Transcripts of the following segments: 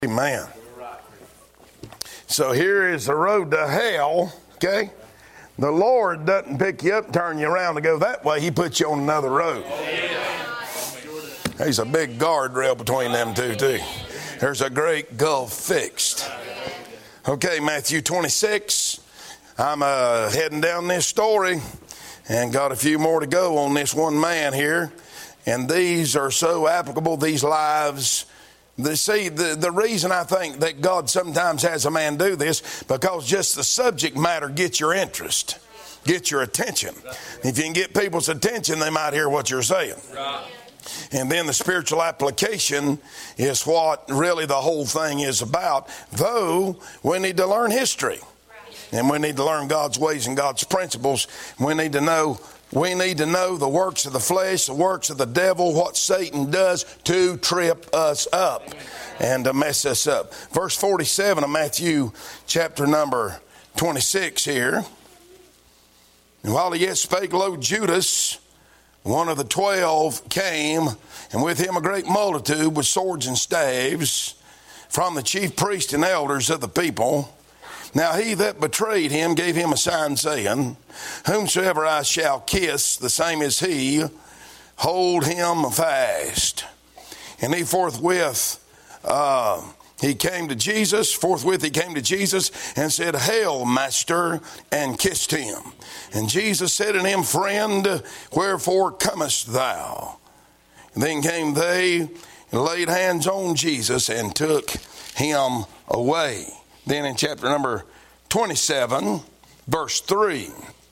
Amen. So here is the road to hell, okay? The Lord doesn't pick you up, turn you around to go that way. He puts you on another road. There's a big guardrail between them two, too. There's a great gulf fixed. Okay, Matthew 26. I'm heading down this story and got a few more to go on this one man here. And these are so applicable, these lives. The reason I think that God sometimes has a man do this, because just the subject matter gets your interest, gets your attention. If you can get people's attention, they might hear what you're saying. And then the spiritual application is what really the whole thing is about, though we need to learn history. And we need to learn God's ways and God's principles. We need to know the works of the flesh, the works of the devil, what Satan does to trip us up and to mess us up. Verse 47 of Matthew chapter number 26 here. And while he yet spake, lo, Judas, one of the 12, came, and with him a great multitude with swords and staves from the chief priests and elders of the people. Now he that betrayed him gave him a sign, saying, whomsoever I shall kiss, the same is he, hold him fast. And he forthwith he came to Jesus and said, Hail, Master, and kissed him. And Jesus said unto him, Friend, wherefore comest thou? And then came they and laid hands on Jesus and took him away. Then in chapter number 27, verse 3.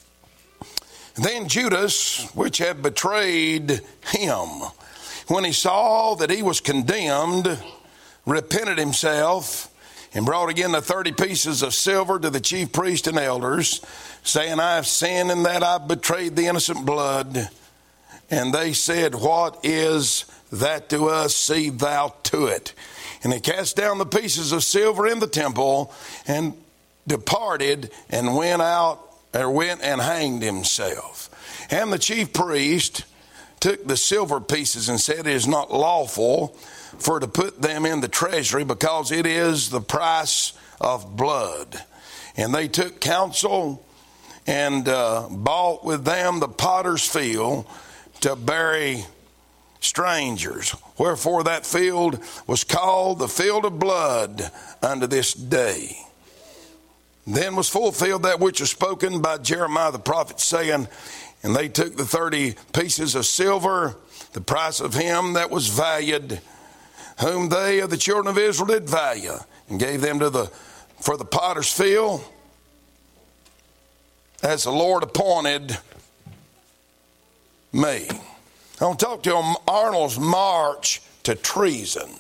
Then Judas, which had betrayed him, when he saw that he was condemned, repented himself, and brought again the 30 pieces of silver to the chief priests and elders, saying, I have sinned in that I betrayed the innocent blood. And they said, What is that to us? See thou to it. And he cast down the pieces of silver in the temple and departed and went and hanged himself. And the chief priest took the silver pieces and said, It is not lawful for to put them in the treasury, because it is the price of blood. And they took counsel and bought with them the potter's field to bury strangers. Wherefore that field was called the field of blood unto this day. Then was fulfilled that which was spoken by Jeremiah the prophet, saying, And they took the 30 pieces of silver, the price of him that was valued, whom they of the children of Israel did value, and gave them for the potter's field, as the Lord appointed me. I want to talk to you on Arnold's march to treason.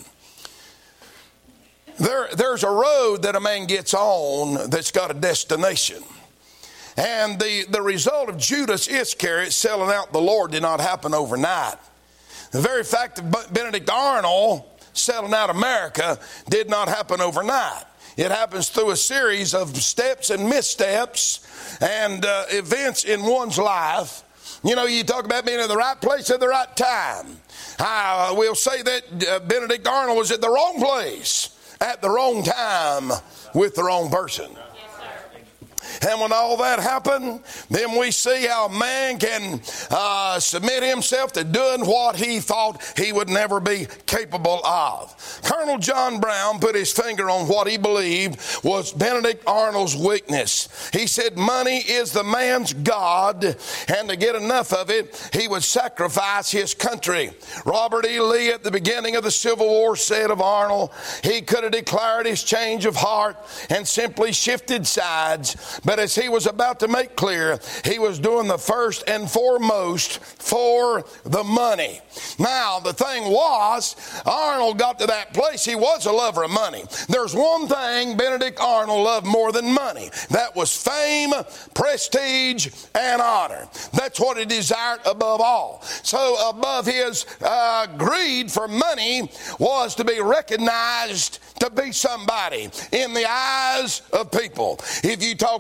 There's a road that a man gets on that's got a destination. And the result of Judas Iscariot selling out the Lord did not happen overnight. The very fact of Benedict Arnold selling out America did not happen overnight. It happens through a series of steps and missteps and events in one's life. You know, you talk about being in the right place at the right time. I will say that Benedict Arnold was at the wrong place at the wrong time with the wrong person. And when all that happened, then we see how a man can submit himself to doing what he thought he would never be capable of. Colonel John Brown put his finger on what he believed was Benedict Arnold's weakness. He said money is the man's God, and to get enough of it, he would sacrifice his country. Robert E. Lee at the beginning of the Civil War said of Arnold, he could have declared his change of heart and simply shifted sides. But as he was about to make clear, he was doing the first and foremost for the money. Now, the thing was, Arnold got to that place. He was a lover of money. There's one thing Benedict Arnold loved more than money. That was fame, prestige, and honor. That's what he desired above all. So above his greed for money was to be recognized to be somebody in the eyes of people. If you talk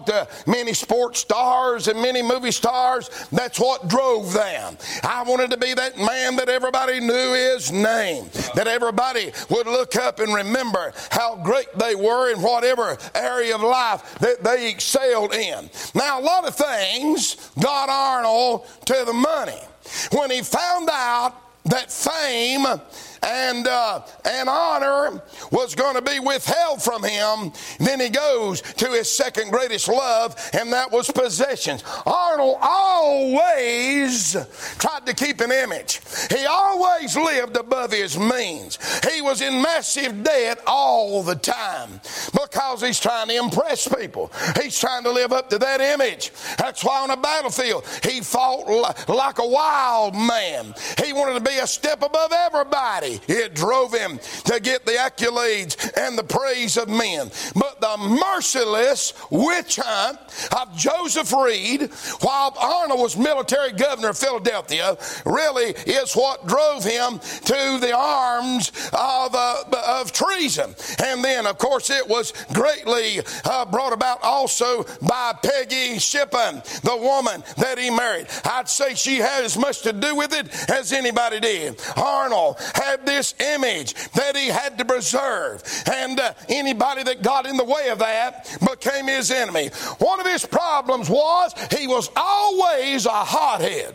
talked to many sports stars and many movie stars. That's what drove them. I wanted to be that man that everybody knew his name, that everybody would look up and remember how great they were in whatever area of life that they excelled in. Now, a lot of things got Arnold to the money. When he found out that fame and honor was going to be withheld from him, then he goes to his second greatest love, and that was possessions. Arnold always tried to keep an image. He always lived above his means. He was in massive debt all the time because he's trying to impress people. He's trying to live up to that image. That's why on a battlefield he fought like a wild man. He wanted to be a step above everybody. It drove him to get the accolades and the praise of men. But the merciless witch hunt of Joseph Reed, while Arnold was military governor of Philadelphia, really is what drove him to the arms of treason. And then, of course, it was greatly brought about also by Peggy Shippen, the woman that he married. I'd say she had as much to do with it as anybody did. Arnold had this image that he had to preserve, and anybody that got in the way of that became his enemy. One of his problems was he was always a hothead.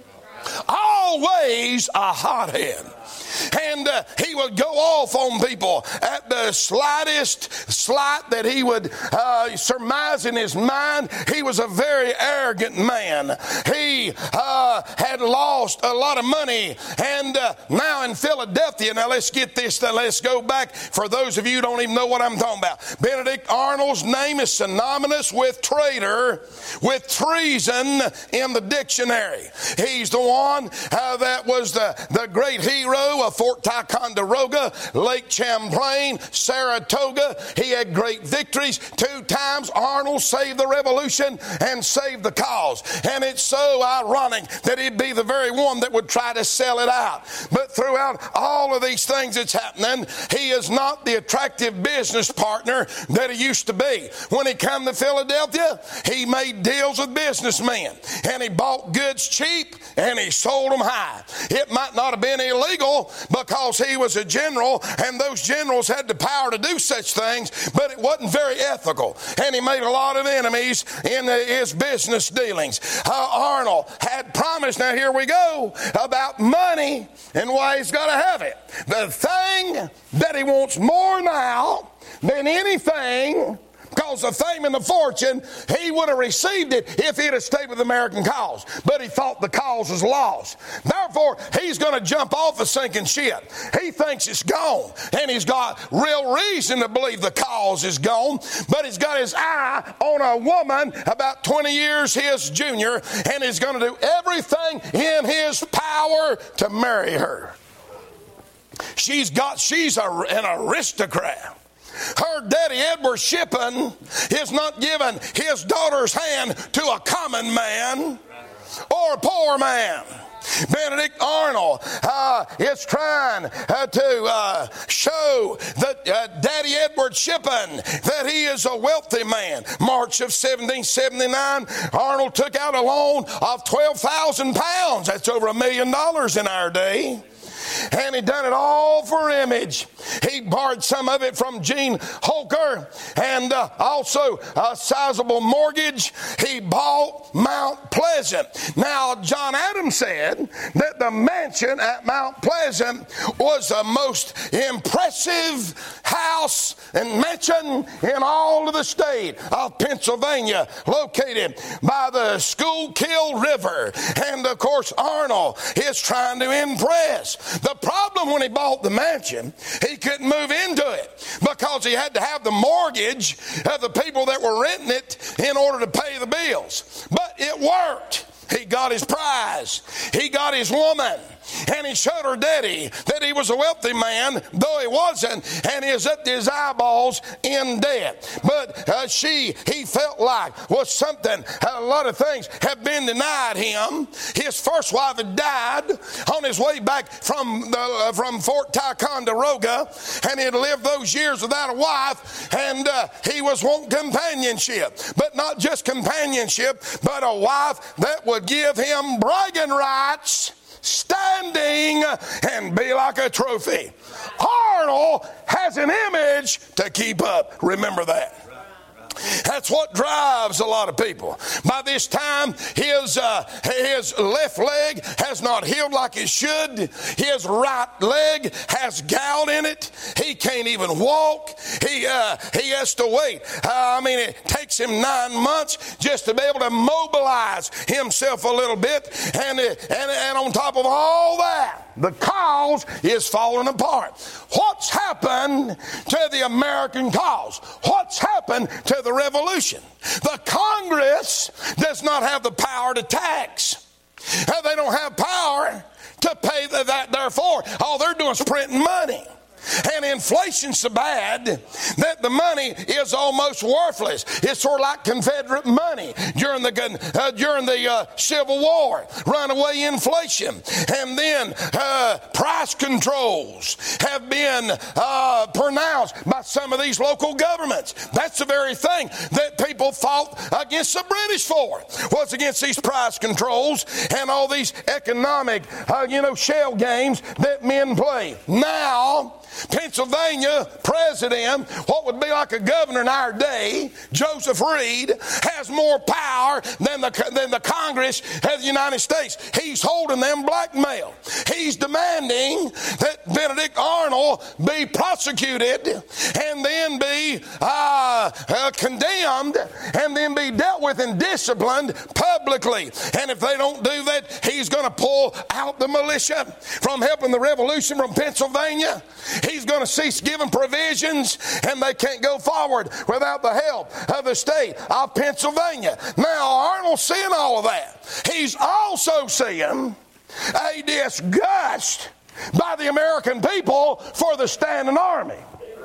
Always a hothead. And he would go off on people at the slightest slight that he would surmise in his mind. He was a very arrogant man. He had lost a lot of money. And now in Philadelphia, now let's get this, let's go back for those of you who don't even know what I'm talking about. Benedict Arnold's name is synonymous with traitor, with treason in the dictionary. He's the one that was the great hero of Fort Ticonderoga, Lake Champlain, Saratoga. He had great victories. 2 times Arnold saved the revolution and saved the cause. And it's so ironic that he'd be the very one that would try to sell it out. But throughout all of these things that's happening, he is not the attractive business partner that he used to be. When he came to Philadelphia, he made deals with businessmen, and he bought goods cheap and he sold them high. It might not have been illegal because he was a general, and those generals had the power to do such things, but it wasn't very ethical, and he made a lot of enemies in his business dealings. Arnold had promised, now here we go, about money and why he's got to have it. The thing that he wants more now than anything, because the fame and the fortune, he would have received it if he'd have stayed with the American cause. But he thought the cause was lost. Therefore, he's going to jump off a sinking ship. He thinks it's gone. And he's got real reason to believe the cause is gone. But he's got his eye on a woman about 20 years his junior, and he's going to do everything in his power to marry her. She's an aristocrat. Her daddy, Edward Shippen, is not giving his daughter's hand to a common man or a poor man. Benedict Arnold is trying to show that Daddy Edward Shippen that he is a wealthy man. March of 1779, Arnold took out a loan of 12,000 pounds. That's over $1 million in our day. And he done it all for image. He borrowed some of it from Gene Holker, and also a sizable mortgage. He bought Mount Pleasant. Now, John Adams said that the mansion at Mount Pleasant was the most impressive house and mansion in all of the state of Pennsylvania, located by the Schuylkill River. And of course, Arnold is trying to impress. The problem when he bought the mansion, he couldn't move into it because he had to have the mortgage of the people that were renting it in order to pay the bills. But it worked. He got his prize. He got his woman. And he showed her daddy that he was a wealthy man, though he wasn't, and he was up to his eyeballs in debt. But he felt like was something, a lot of things have been denied him. His first wife had died on his way back from Fort Ticonderoga, and he had lived those years without a wife, and he was wanting companionship. But not just companionship, but a wife that would give him bragging rights, standing, and be like a trophy. Arnold has an image to keep up. Remember that. That's what drives a lot of people. By this time, his left leg has not healed like it should. His right leg has gout in it. He can't even walk. He has to wait. It takes him 9 months just to be able to mobilize himself a little bit. And on top of all that, the cause is falling apart. What's happened to the American cause? What's happened to the revolution? The Congress does not have the power to tax. They don't have power to pay that. Therefore, all they're doing is printing money. And inflation's so bad that the money is almost worthless. It's sort of like Confederate money during the Civil War, runaway inflation, and then price controls have been pronounced by some of these local governments. That's the very thing that people fought against the British for, was against these price controls and all these economic, shell games that men play. Now, Pennsylvania president, what would be like a governor in our day, Joseph Reed, has more power than the Congress of the United States. He's holding them blackmail. He's demanding that Benedict Arnold be prosecuted and then be condemned and then be dealt with and disciplined publicly. And if they don't do that, he's going to pull out the militia from helping the revolution from Pennsylvania. He's going to cease giving provisions, and they can't go forward without the help of the state of Pennsylvania. Now, Arnold's seeing all of that. He's also seeing a disgust by the American people for the standing army.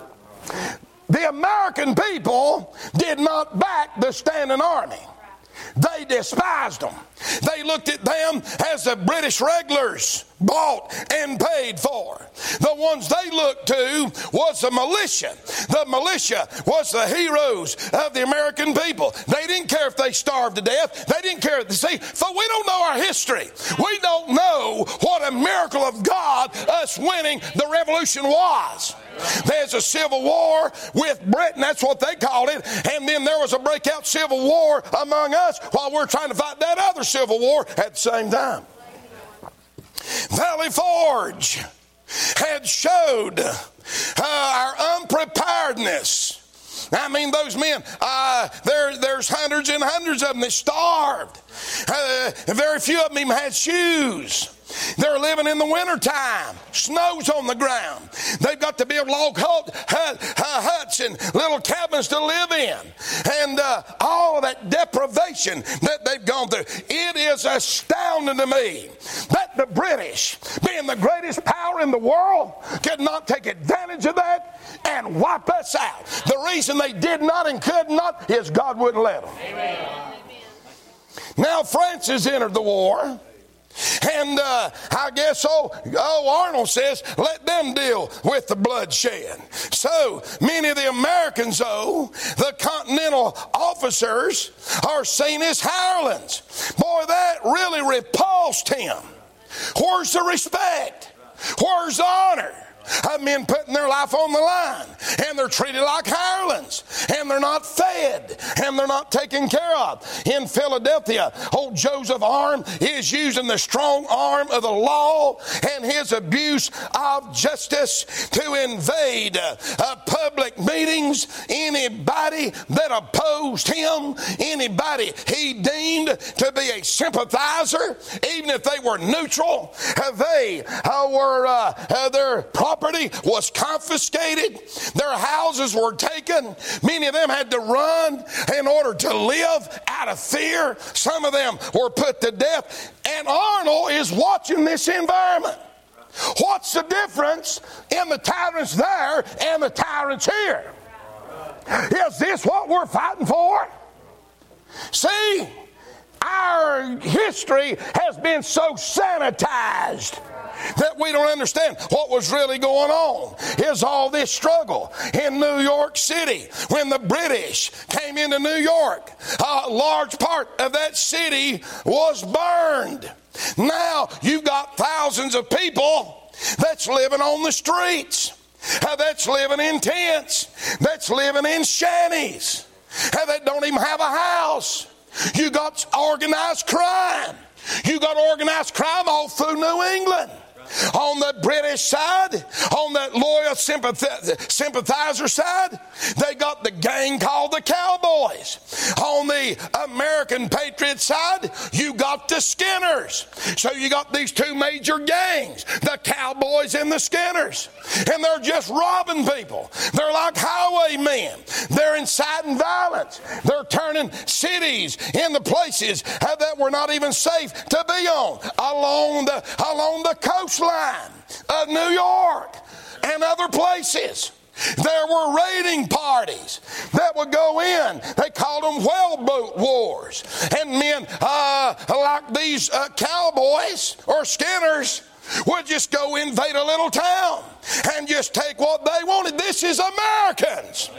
The American people did not back the standing army. They despised them. They looked at them as the British regulars bought and paid for. The ones they looked to was the militia. The militia was the heroes of the American people. They didn't care if they starved to death. They didn't care. See, for we don't know our history. We don't know what a miracle of God us winning the revolution was. There's a civil war with Britain, that's what they called it, and then there was a breakout civil war among us while we're trying to fight that other civil war at the same time. Valley Forge had showed our unpreparedness. Those men, there's hundreds and hundreds of them that starved. Very few of them even had shoes. They're living in the wintertime. Snow's on the ground. They've got to build log huts and little cabins to live in. And all of that deprivation that they've gone through. It is astounding to me that the British, being the greatest power in the world, could not take advantage of that and wipe us out. The reason they did not and could not is God wouldn't let them. Amen. Now France has entered the war. And I guess Arnold says, let them deal with the bloodshed. So many of the Americans, the Continental officers, are seen as hirelings. Boy, that really repulsed him. Where's the respect? Where's the honor? Men putting their life on the line, and they're treated like hirelings, and they're not fed, and they're not taken care of. In Philadelphia, old Joseph Arm is using the strong arm of the law and his abuse of justice to invade public meetings. Anybody that opposed him, anybody he deemed to be a sympathizer, even if they were neutral, they were their property property was confiscated. Their houses were taken. Many of them had to run in order to live out of fear. Some of them were put to death. And Arnold is watching this environment. What's the difference in the tyrants there and the tyrants here? Is this what we're fighting for? See, our history has been so sanitized that we don't understand what was really going on. Is all this struggle in New York City. When the British came into New York, a large part of that city was burned. Now you've got thousands of people that's living on the streets, that's living in tents, that's living in shanties, that don't even have a house. You got organized crime. You got organized crime all through New England. On the British side, on that loyal sympathizer side, they got the gang called the Cowboys. On the American Patriot side, you got the Skinners. So you got these two major gangs, the Cowboys and the Skinners. And they're just robbing people. They're like highwaymen. They're inciting violence. They're turning cities into places that were not even safe to be on, along the coastline of New York and other places. There were raiding parties that would go in. They called them whaleboat wars. And men like these Cowboys or Skinners would just go invade a little town and just take what they wanted. This is Americans.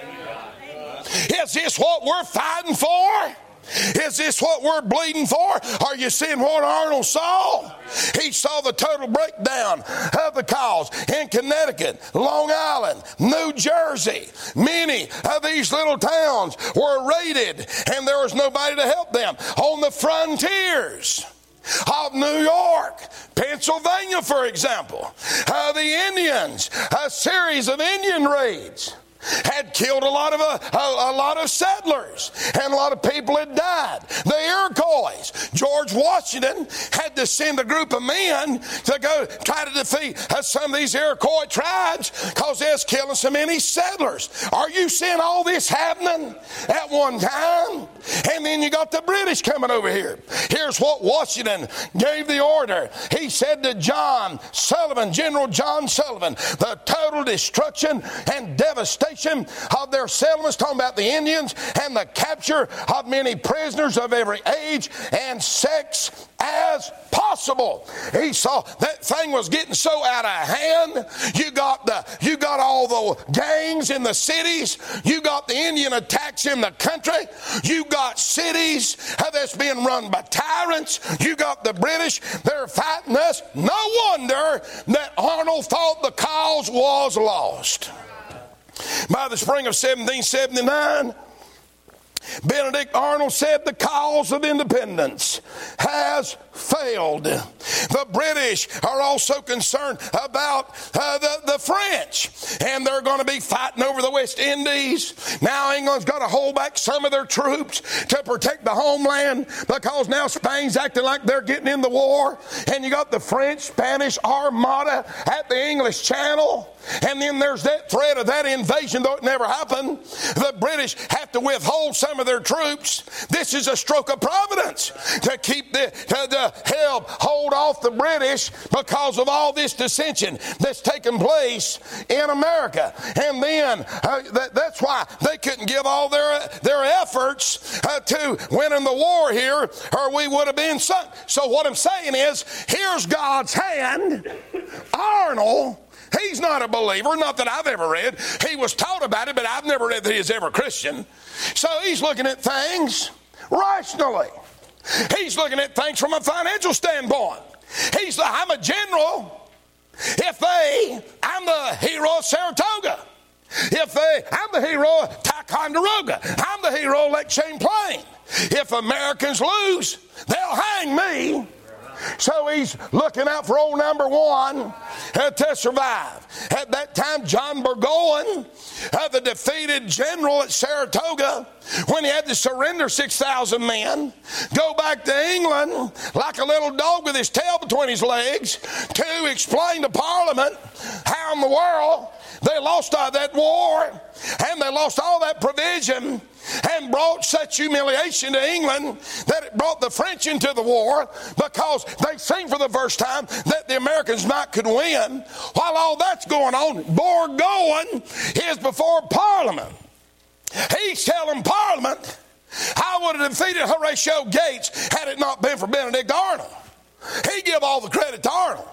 Is this what we're fighting for? Is this what we're bleeding for? Are you seeing what Arnold saw? He saw the total breakdown of the cause in Connecticut, Long Island, New Jersey. Many of these little towns were raided and there was nobody to help them. On the frontiers of New York, Pennsylvania, for example, the Indians, a series of Indian raids had killed a lot of settlers, and a lot of people had died. The Iroquois, George Washington had to send a group of men to go try to defeat some of these Iroquois tribes because they was killing so many settlers. Are you seeing all this happening at one time? And then you got the British coming over here. Here's what Washington gave the order. He said to John Sullivan, General John Sullivan, the total destruction and devastation of their settlements, talking about the Indians, and the capture of many prisoners of every age and sex as possible. He saw that thing was getting so out of hand. You got all the gangs in the cities. You got the Indian attacks in the country. You got cities that's being run by tyrants. You got the British. They're fighting us. No wonder that Arnold thought the cause was lost. By the spring of 1779, Benedict Arnold said the cause of independence has failed. The British are also concerned about the French, and they're going to be fighting over the West Indies. Now England's got to hold back some of their troops to protect the homeland because now Spain's acting like they're getting in the war, and you got the French, Spanish Armada at the English Channel. And then there's that threat of that invasion, though it never happened. The British have to withhold some of their troops. This is a stroke of providence to keep to help hold off the British because of all this dissension that's taken place in America. And then that's why they couldn't give all their efforts to winning the war here, or we would have been sunk. So what I'm saying is, here's God's hand. Arnold, he's not a believer, not that I've ever read. He was taught about it, but I've never read that he was ever a Christian. So he's looking at things rationally. He's looking at things from a financial standpoint. He's like, I'm a general. I'm the hero of Saratoga. I'm the hero of Ticonderoga. I'm the hero of Lake Champlain. If Americans lose, they'll hang me. So he's looking out for old number one to survive. At that time, John Burgoyne, the defeated general at Saratoga, when he had to surrender 6,000 men, go back to England like a little dog with his tail between his legs to explain to Parliament how in the world they lost that war and they lost all that provision and brought such humiliation to England that it brought the French into the war because they seen for the first time that the Americans might could win. While all that's going on, Burgoyne is before Parliament. He's telling Parliament, I would have defeated Horatio Gates had it not been for Benedict Arnold. He give all the credit to Arnold.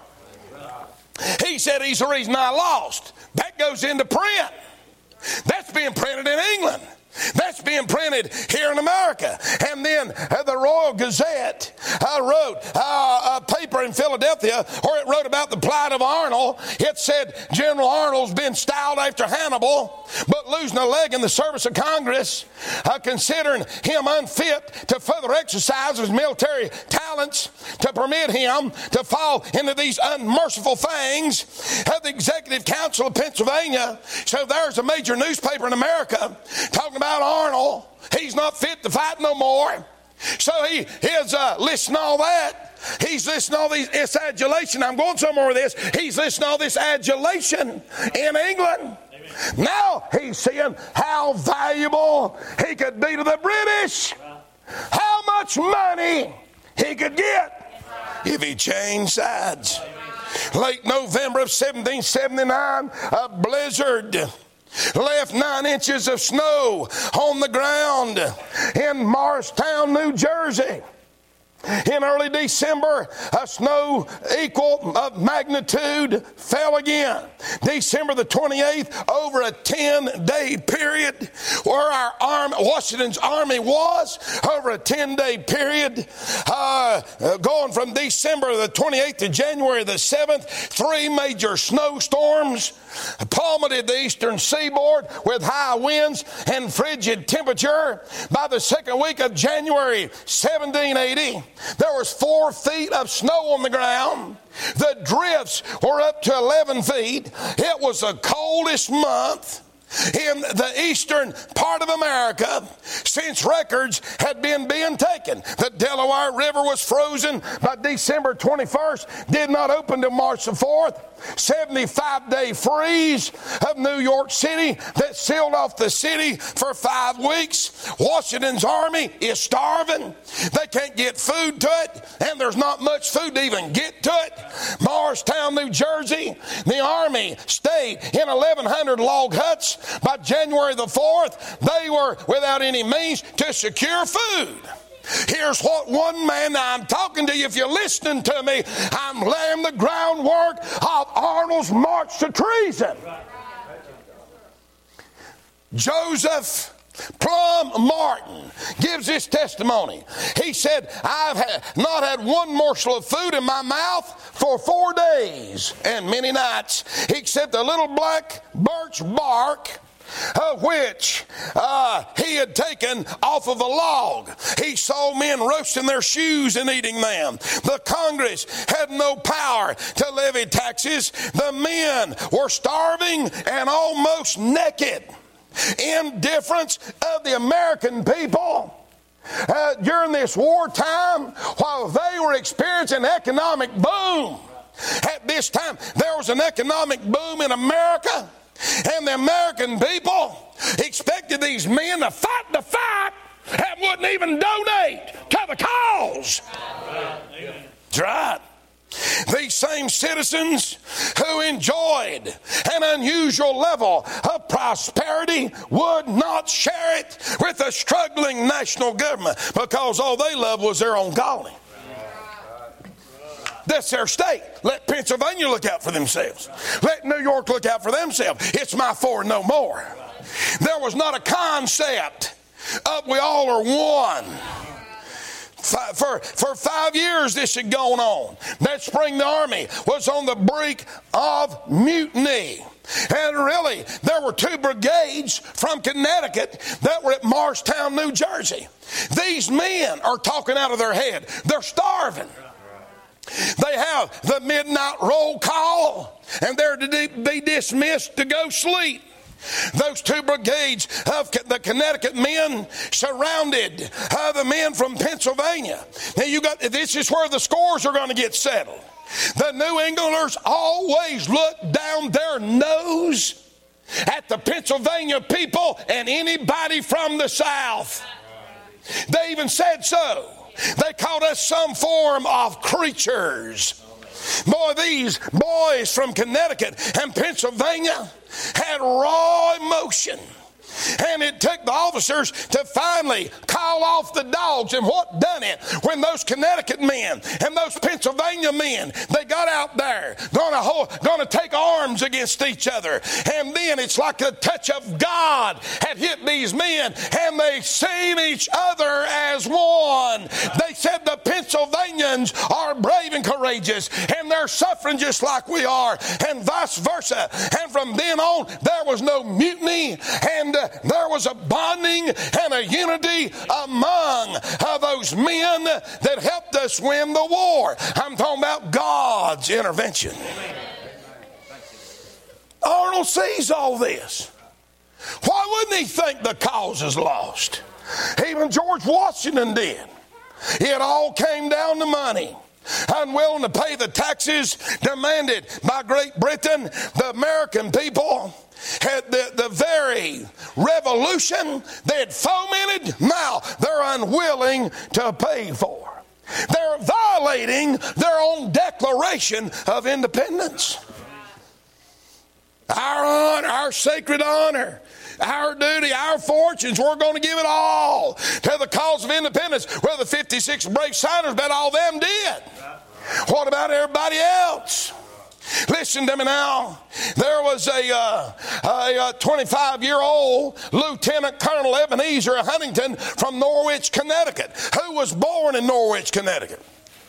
He said he's the reason I lost. That goes into print. That's being printed in England. That's being printed here in America. And then the Royal Gazette wrote a paper in Philadelphia where it wrote about the plight of Arnold. It said General Arnold's been styled after Hannibal, but losing a leg in the service of Congress, considering him unfit to further exercise his military talents, to permit him to fall into these unmerciful fangs of the Executive Council of Pennsylvania. So there's a major newspaper in America talking about Arnold. He's not fit to fight no more. So he is listing all that. He's listing all this adulation. I'm going somewhere with this. He's listing all this adulation in England. Amen. Now he's seeing how valuable he could be to the British. How much money he could get if he changed sides. Late November of 1779, a blizzard left 9 inches of snow on the ground in Morristown, New Jersey. In early December, a snow equal of magnitude fell again. December the 28th, over a 10-day period, where our army, Washington's army was, over a 10-day period, going from December the 28th to January the 7th, 3 major snowstorms plummeted the eastern seaboard with high winds and frigid temperature. By the second week of January 1780, there was 4 feet of snow on the ground. The drifts were up to 11 feet. It was the coldest month in the eastern part of America since records had been being taken. The Delaware River was frozen by December 21st, did not open till March the 4th. 75-day freeze of New York City that sealed off the city for 5 weeks. Washington's army is starving. They can't get food to it, and there's not much food to even get to it. Morristown, New Jersey, the army stayed in 1,100 log huts. By January the 4th, they were without any means to secure food. Here's what one man, now I'm talking to you, if you're listening to me, I'm laying the groundwork of Arnold's march to treason. Joseph Plum Martin gives this testimony. He said, I've not had one morsel of food in my mouth for 4 days and many nights, except a little black birch bark, which he had taken off of a log. He saw men roasting their shoes and eating them. The Congress had no power to levy taxes. The men were starving and almost naked. Indifference of the American people during this wartime, while they were experiencing economic boom. At this time, there was an economic boom in America. And the American people expected these men to fight the fight and wouldn't even donate to the cause. That's right. These same citizens who enjoyed an unusual level of prosperity would not share it with the struggling national government because all they loved was their own colony. That's their state. Let Pennsylvania look out for themselves. Let New York look out for themselves. It's my four, no more. There was not a concept of we all are one. For 5 years this had gone on. That spring the army was on the brink of mutiny. And really, there were 2 brigades from Connecticut that were at Morristown, New Jersey. These men are talking out of their head. They're starving. They have the midnight roll call, and they're to be dismissed to go sleep. Those two brigades of the Connecticut men surrounded the men from Pennsylvania. Now this is where the scores are going to get settled. The New Englanders always look down their nose at the Pennsylvania people and anybody from the South. They even said so. They called us some form of creatures. Boy, these boys from Connecticut and Pennsylvania had raw emotion. And it took the officers to finally call off the dogs. And what done it? When those Connecticut men and those Pennsylvania men, they got out there going to take arms against each other. And then it's like the touch of God had hit these men, and they seen each other as one. They said the Pennsylvanians are brave and courageous, and they're suffering just like we are, and vice versa. And from then on, there was no mutiny, and there was a bonding and a unity among those men that helped us win the war. I'm talking about God's intervention. Arnold sees all this. Why wouldn't he think the cause is lost? Even George Washington did. It all came down to money. Unwilling to pay the taxes demanded by Great Britain, the American people had the very revolution they had fomented, now they're unwilling to pay for. They're violating their own Declaration of Independence. Our honor, our sacred honor, our duty, our fortunes, we're going to give it all to the cause of independence. Well, the 56 brave signers, bet all them did. What about everybody else? Listen to me now. There was a 25-year-old Lieutenant Colonel Ebenezer Huntington from Norwich, Connecticut, who was born in Norwich, Connecticut.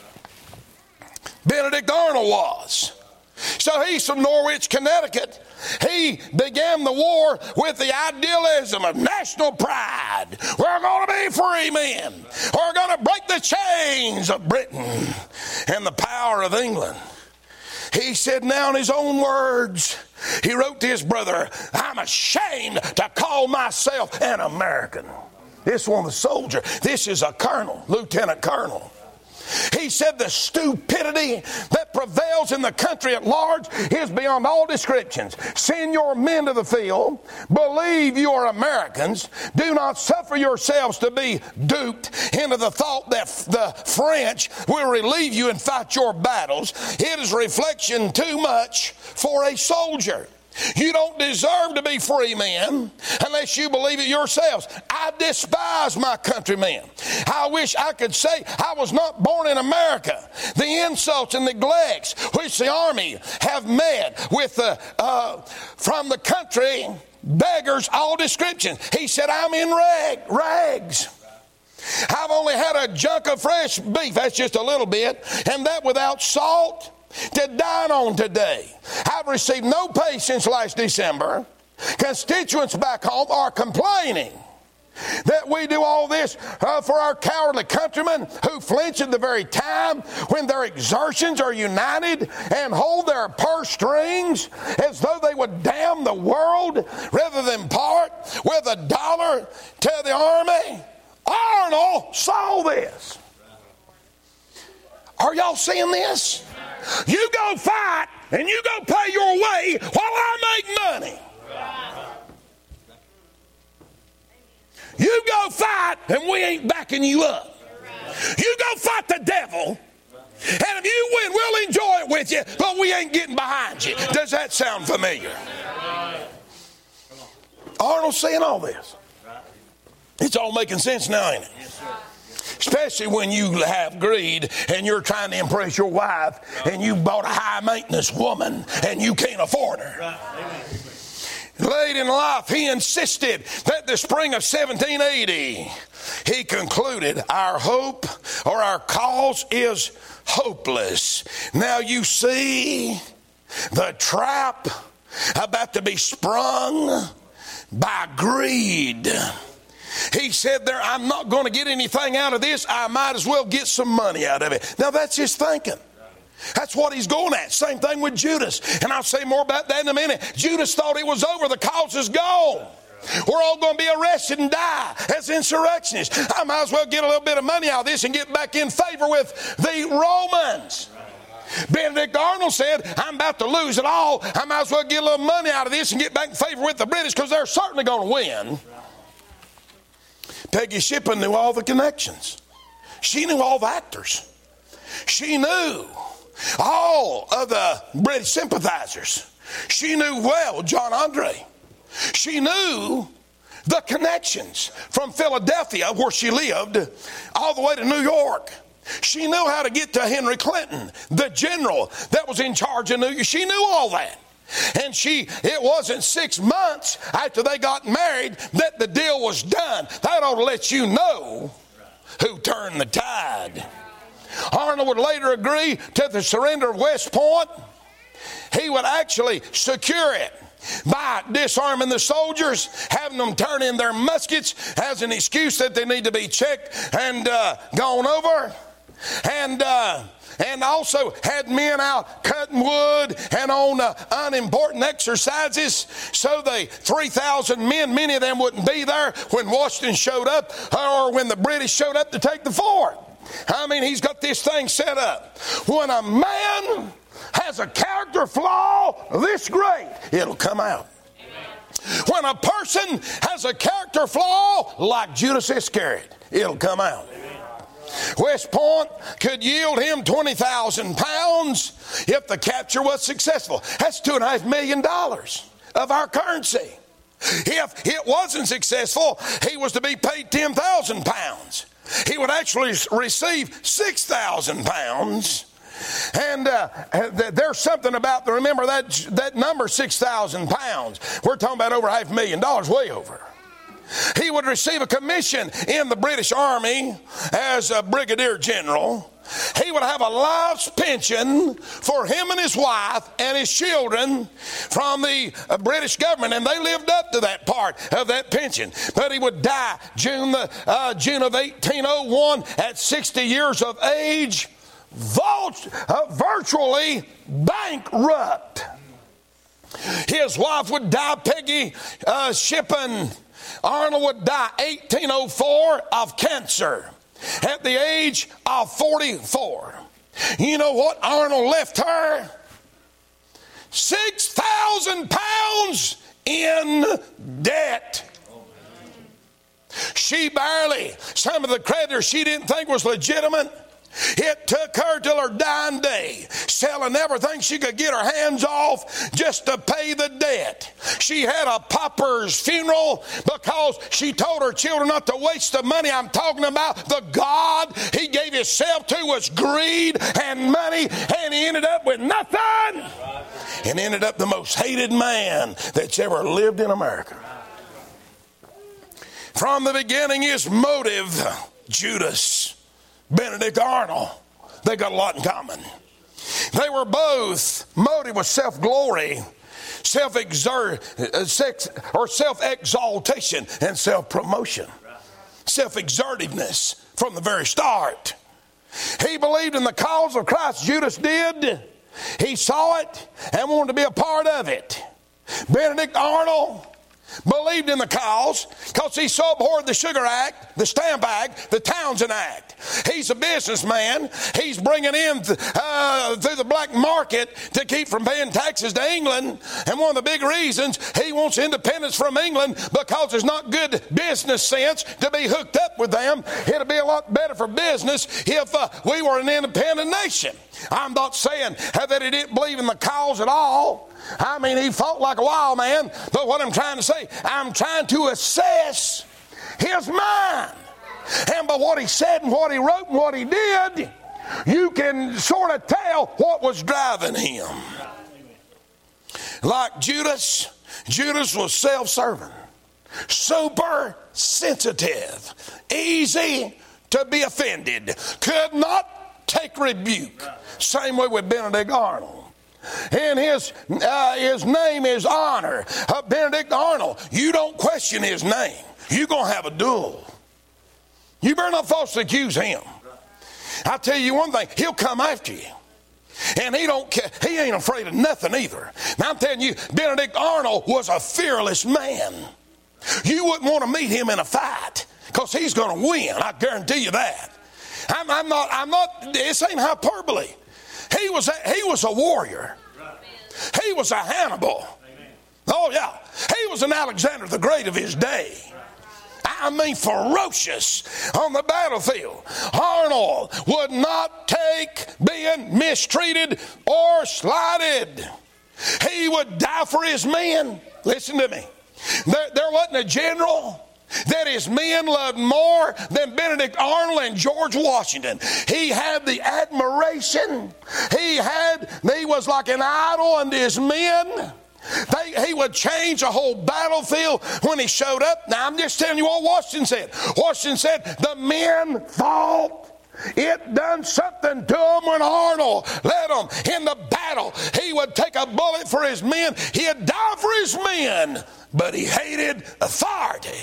Benedict Arnold was. So he's from Norwich, Connecticut. He began the war with the idealism of national pride. We're going to be free men. We're going to break the chains of Britain and the power of England. He said now in his own words, he wrote to his brother, I'm ashamed to call myself an American. This one was a soldier. This is a colonel, lieutenant colonel. He said the stupidity that prevails in the country at large is beyond all descriptions. Send your men to the field. Believe you are Americans. Do not suffer yourselves to be duped into the thought that the French will relieve you and fight your battles. It is reflection too much for a soldier. You don't deserve to be free men unless you believe it yourselves. I despise my countrymen. I wish I could say I was not born in America. The insults and neglects which the army have met with from the country beggars all description. He said, I'm in rags. I've only had a junk of fresh beef, that's just a little bit, and that without salt, to dine on today. I've received no pay since last December. Constituents back home are complaining that we do all this for our cowardly countrymen who flinch at the very time when their exertions are united and hold their purse strings as though they would damn the world rather than part with $1 to the army. Arnold saw this. Are y'all seeing this? You go fight and you go pay your way while I make money. You go fight and we ain't backing you up. You go fight the devil, and if you win, we'll enjoy it with you, but we ain't getting behind you. Does that sound familiar? Arnold's saying all this. It's all making sense now, ain't it? Especially when you have greed and you're trying to impress your wife and you bought a high maintenance woman and you can't afford her. Late in life, he insisted that the spring of 1780, he concluded, our hope or our cause is hopeless. Now you see the trap about to be sprung by greed. He said there, I'm not going to get anything out of this. I might as well get some money out of it. Now that's his thinking. That's what he's going at. Same thing with Judas. And I'll say more about that in a minute. Judas thought it was over. The cause is gone. We're all going to be arrested and die as insurrectionists. I might as well get a little bit of money out of this and get back in favor with the Romans. Benedict Arnold said, I'm about to lose it all. I might as well get a little money out of this and get back in favor with the British because they're certainly going to win. Peggy Shippen knew all the connections. She knew all the actors. She knew all of the British sympathizers. She knew well John Andre. She knew the connections from Philadelphia, where she lived, all the way to New York. She knew how to get to Henry Clinton, the general that was in charge of New York. She knew all that. And it wasn't 6 months after they got married that the deal was done. That ought to let you know who turned the tide. Arnold would later agree to the surrender of West Point. He would actually secure it by disarming the soldiers, having them turn in their muskets as an excuse that they need to be checked and gone over. And also had men out cutting wood and on unimportant exercises. So the 3,000 men, many of them wouldn't be there when Washington showed up or when the British showed up to take the fort. I mean, he's got this thing set up. When a man has a character flaw this great, it'll come out. When a person has a character flaw like Judas Iscariot, it'll come out. West Point could yield him 20,000 pounds if the capture was successful. That's $2.5 million of our currency. If it wasn't successful, he was to be paid 10,000 pounds. He would actually receive 6,000 pounds. And there's something about remember that number, 6,000 pounds. We're talking about over $500,000, way over. He would receive a commission in the British Army as a brigadier general. He would have a life's pension for him and his wife and his children from the British government, and they lived up to that part of that pension. But he would die June of 1801 at 60 years of age, virtually bankrupt. His wife would die, Peggy Shippen. Arnold would die 1804 of cancer at the age of 44. You know what Arnold left her? 6,000 pounds in debt. Some of the creditors she didn't think was legitimate. It took her till her dying day, selling everything she could get her hands off just to pay the debt. She had a pauper's funeral because she told her children not to waste the money. I'm talking about the God he gave himself to was greed and money, and he ended up with nothing and ended up the most hated man that's ever lived in America. From the beginning, his motive, Judas, Benedict Arnold, they got a lot in common. They were both motive was self-glory, self-exaltation, and self-promotion. Self-exertiveness from the very start. He believed in the cause of Christ. Judas did. He saw it and wanted to be a part of it. Benedict Arnold believed in the cause because he so abhorred the Sugar Act, the Stamp Act, the Townsend Act. He's a businessman. He's bringing in through the black market to keep from paying taxes to England. And one of the big reasons he wants independence from England because there's not good business sense to be hooked up with them. It'd be a lot better for business if we were an independent nation. I'm not saying that he didn't believe in the cause at all. I mean, he fought like a wild man. But what I'm trying to say, I'm trying to assess his mind. And by what he said and what he wrote and what he did, you can sort of tell what was driving him. Like Judas was self-serving, super sensitive, easy to be offended, could not take rebuke. Same way with Benedict Arnold. And his name is honor. Benedict Arnold, you don't question his name. You're going to have a duel. You better not falsely accuse him. I'll tell you one thing, he'll come after you. And he don't care. He ain't afraid of nothing either. Now I'm telling you, Benedict Arnold was a fearless man. You wouldn't want to meet him in a fight because he's going to win. I guarantee you that. I'm not, this ain't hyperbole. He was a warrior. He was a Hannibal. Oh yeah. He was an Alexander the Great of his day. I mean, ferocious on the battlefield. Arnold would not take being mistreated or slighted. He would die for his men. Listen to me. There wasn't a general that his men loved more than Benedict Arnold and George Washington. He had the admiration. He was like an idol unto his men. He would change a whole battlefield when he showed up. Now, I'm just telling you what Washington said. Washington said the men thought it done something to them when Arnold led them in the battle. He would take a bullet for his men. He'd die for his men. But he hated authority.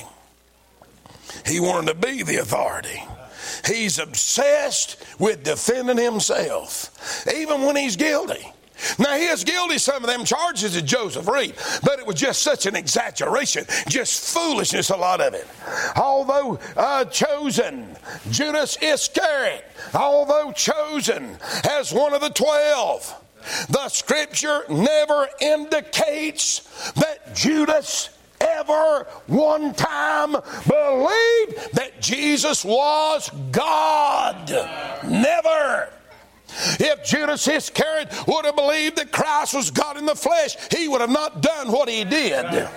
He wanted to be the authority. He's obsessed with defending himself, even when he's guilty. Now, he is guilty of some of them charges of Joseph Reed, but it was just such an exaggeration, just foolishness, a lot of it. Although chosen, Judas Iscariot, although chosen as one of the 12, the Scripture never indicates that Judas ever one time believed that Jesus was God. Never. If Judas Iscariot would have believed that Christ was God in the flesh, he would have not done what he did.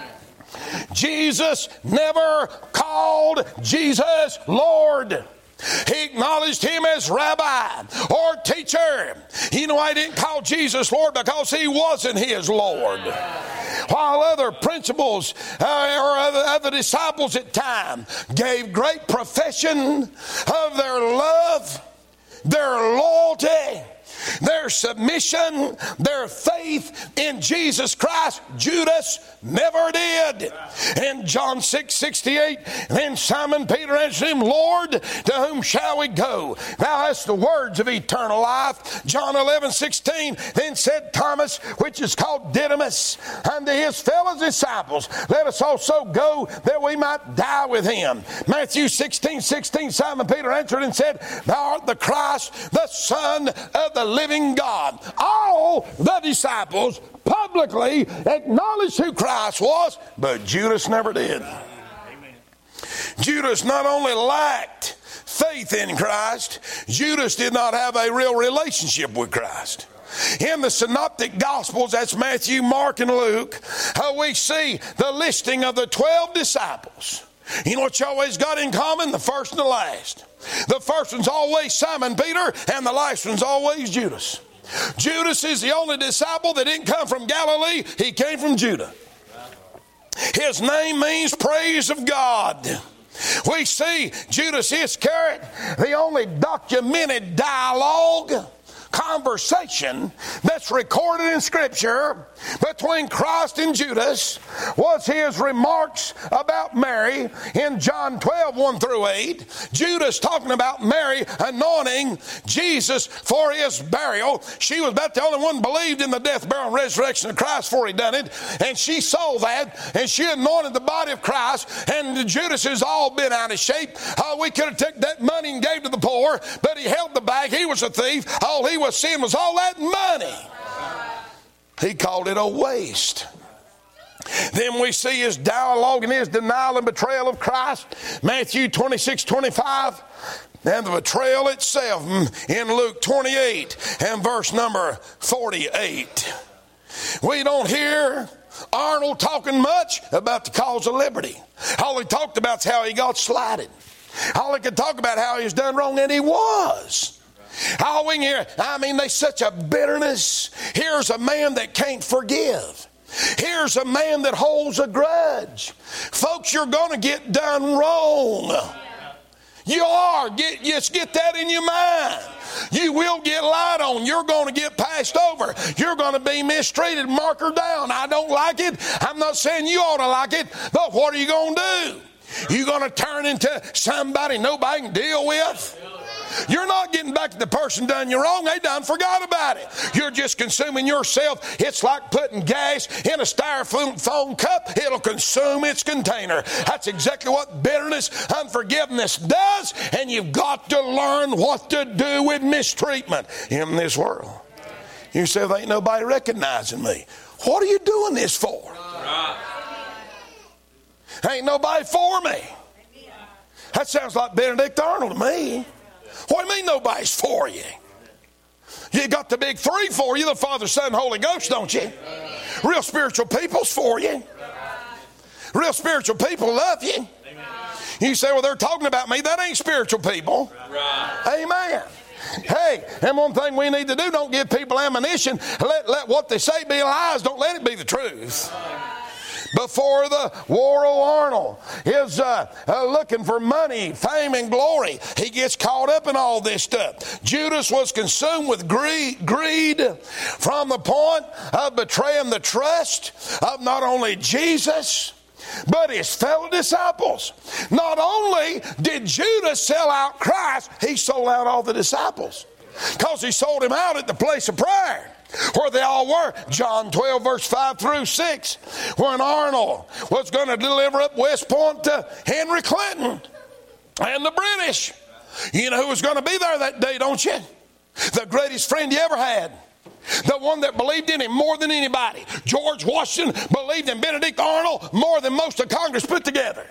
Jesus never called Jesus Lord. He acknowledged him as rabbi or teacher. You know, I didn't call Jesus Lord because he wasn't his Lord. While other principles or other disciples at times gave great profession of their love, their loyalty, their submission, their faith in Jesus Christ, Judas never did. In John 6:68, then Simon Peter answered him, Lord, to whom shall we go? Thou hast the words of eternal life. John 11:16, then said Thomas, which is called Didymus, unto his fellow disciples, let us also go that we might die with him. Matthew 16:16, Simon Peter answered and said, Thou art the Christ, the Son of the living God. All the disciples publicly acknowledged who Christ was, but Judas never did. Amen. Judas not only lacked faith in Christ, Judas did not have a real relationship with Christ. In the synoptic gospels, that's Matthew, Mark, and Luke, we see the listing of the 12 disciples. You know what you always got in common? The first and the last. The first one's always Simon Peter, and the last one's always Judas. Judas is the only disciple that didn't come from Galilee. He came from Judah. His name means praise of God. We see Judas Iscariot, the only documented dialogue, conversation that's recorded in Scripture between Christ and Judas was his remarks about Mary in John 12:1-8. Judas talking about Mary anointing Jesus for his burial. She was about the only one believed in the death, burial, and resurrection of Christ before he done it, and she saw that, and she anointed the body of Christ. And Judas has all been out of shape. We could have took that money and gave to the poor, but he held the bag. He was a thief. All he was seeing was all that money. He called it a waste. Then we see his dialogue and his denial and betrayal of Christ. Matthew 26:25. And the betrayal itself in Luke 28 and verse number 48. We don't hear Arnold talking much about the cause of liberty. All he talked about is how he got slighted. All he could talk about how he was done wrong, and he was. All we can hear, there's such a bitterness. Here's a man that can't forgive. Here's a man that holds a grudge. Folks, you're going to get done wrong. You are. Just get that in your mind. You will get lied on. You're going to get passed over. You're going to be mistreated. Mark her down. I don't like it. I'm not saying you ought to like it, but what are you going to do? You're going to turn into somebody nobody can deal with? You're not getting back to the person done you wrong. They done forgot about it. You're just consuming yourself. It's like putting gas in a styrofoam cup. It'll consume its container. That's exactly what bitterness, unforgiveness does. And you've got to learn what to do with mistreatment in this world. You say, there ain't nobody recognizing me. What are you doing this for? Ain't nobody for me. That sounds like Benedict Arnold to me. What do you mean nobody's for you? You got the big three for you, the Father, Son, Holy Ghost, don't you? Real spiritual people's for you. Real spiritual people love you. You say, well, they're talking about me. That ain't spiritual people. Amen. Hey, and one thing we need to do, don't give people ammunition. Let what they say be lies. Don't let it be the truth. Before the war, Arnold is looking for money, fame, and glory. He gets caught up in all this stuff. Judas was consumed with greed from the point of betraying the trust of not only Jesus, but his fellow disciples. Not only did Judas sell out Christ, he sold out all the disciples. Because he sold him out at the place of prayer, where they all were. John 12, verse 5 through 6. When Arnold was going to deliver up West Point to Henry Clinton and the British. You know who was going to be there that day, don't you? The greatest friend you ever had. The one that believed in him more than anybody. George Washington believed in Benedict Arnold more than most of Congress put together.